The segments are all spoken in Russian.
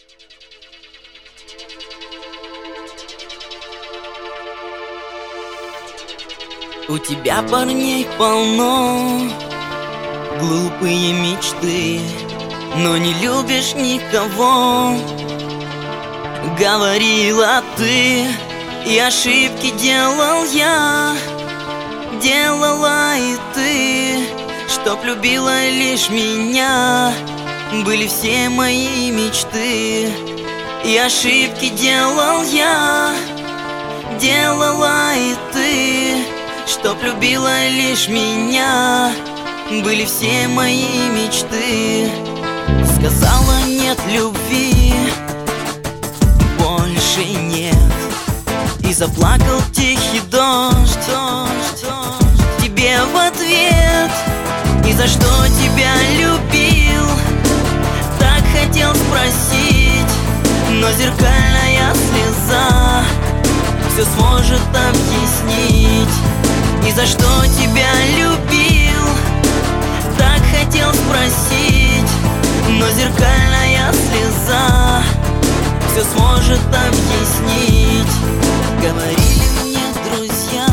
У тебя парней полно, глупые мечты, но не любишь никого. Говорила ты, и ошибки делал я, делала и ты, чтоб любила лишь меня. Были все мои мечты, и ошибки делал я, делала и ты, чтоб любила лишь меня. Были все мои мечты. Сказала нет любви, больше нет, и заплакал тихий дождь тебе в ответ. И за что тебя любил, так хотел спросить, но зеркальная слеза все сможет объяснить. И за что тебя любил, так хотел спросить, но зеркальная слеза все сможет объяснить. Говорили мне друзья,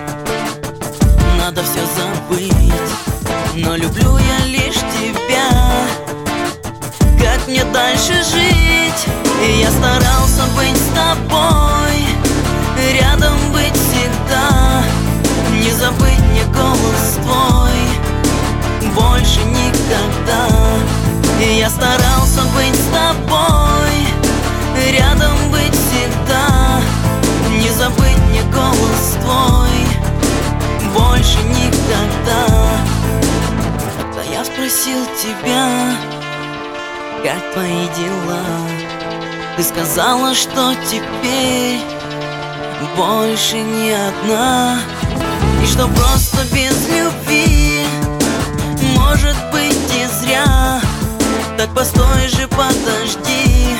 надо все забыть, но люблю я лишь тебя. Как мне дальше жить? И я старался быть с тобой, рядом быть всегда, не забыть мне голос твой больше никогда. И я старался быть с тобой, рядом быть всегда, не забыть мне голос твой больше никогда. Когда я спросил тебя, как твои дела, ты сказала, что теперь больше не одна, и что просто без любви может быть и зря. Так постой же, подожди,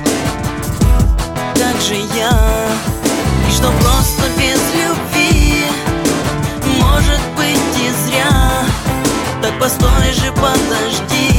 как же я? И что просто без любви может быть и зря. Так постой же, подожди,